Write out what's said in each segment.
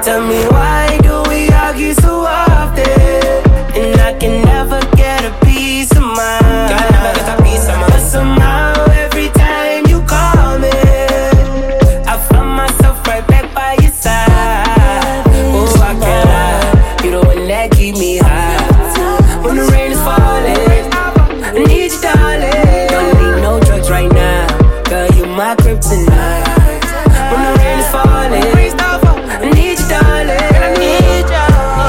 Tell me why do we argue so often, and I can never get a peace of mind. Can I never get a peace of mind? But somehow every time you call me, I find myself right back by your side. Oh, I can't lie, you the one that keep me high. When the rain is falling, I need you, darling. Don't need no drugs right now, girl, you my kryptonite. When the rain is falling, I need you, darling. I need you.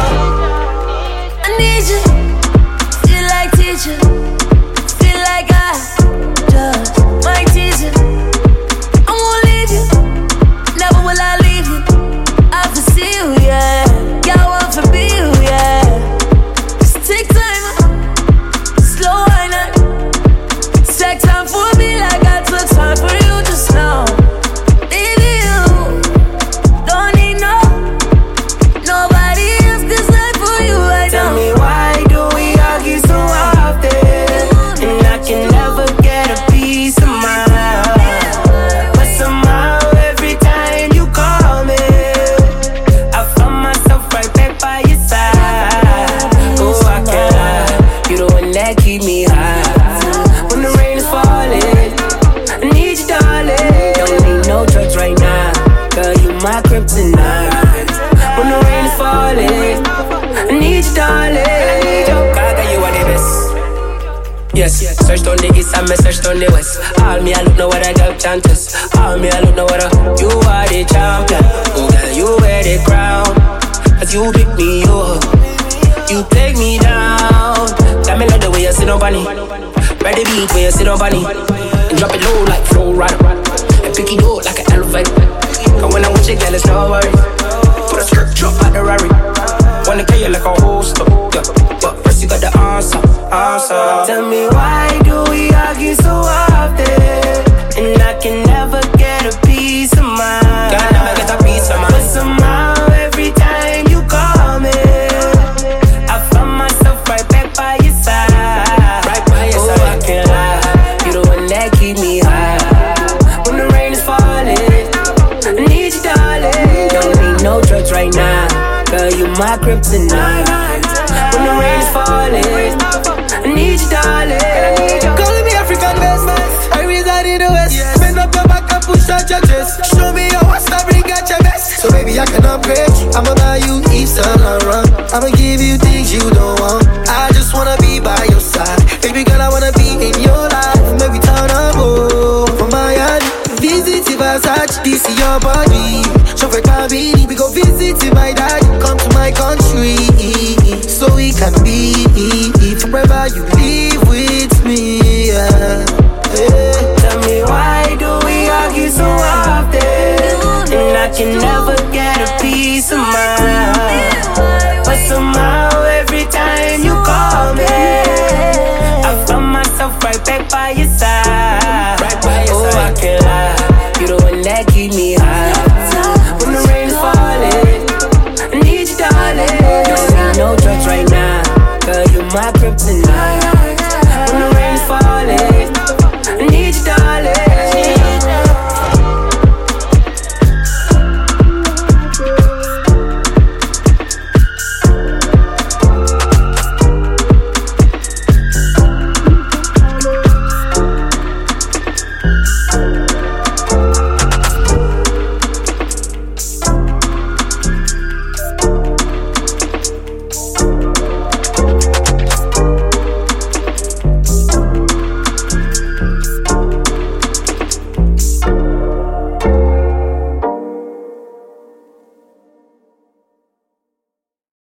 I need you. Feel like teacher. Feel like I just might teach you. I won't leave you. Never will I leave you. I foresee you, yeah. Yeah, I want to be you, yeah. Just take time, slow wine up. Take time for me like I took time for you just now. Leave you. Don't need nobody else, 'cause life for you right now. Tell me why do we argue so often, and I can never get a peace of mind. But somehow every time you call me, I find myself right back by your side. Oh, I can't lie, you the one that keep me high. When the rain is falling, I need you, darling. Don't need no drugs right now, girl, you my kryptonite. When the rain is falling, I need you, darling. Gaga, you are the best. Yes, search on the east and me search on the west. All me, I look know what I got chances. All me, I look know what you are the champion. Oh girl, you wear the crown. As you pick me up, you take me down. Tell me love the way you sit on bunny. Ride the beat where you sit on bunny. And drop it low like flow rider. And pick it up like an elephant. And when I'm with you, girl, it's no worry. Put a skirt drop out the Rari. Wanna kill you like a holster. Yeah, but first you got the answer. Tell me why do we argue so often, and I can never get a peace of mind. Can I never get a peace of But mind? somehow every time you call me, I find myself right back by your side. Right by your Oh, side. I can't lie, you the one that keep me high. When the rain is falling, I need you, darling. Don't need no drugs right now, girl, you my kryptonite. When the rain is falling, I need you, darling. Calling me African best. I reside in the West. Bend up your back and push out your chest. Show me your what's up, bring out your best. So baby, I can upgrade. I'ma buy you Yves Saint Laurent. I'ma give you things you don't want. I just wanna be by your side. Baby girl, I wanna be in your life. Maybe turn up, oh, from Miami. Visit Versace, this is your body. Chauffeur Cabini, we go visit my daddy. Come to my country, so we can be forever. You live with me, yeah. Tell me why do we argue so often, and I can never get a peace of mind. But somehow every time you call me, I find myself right back by your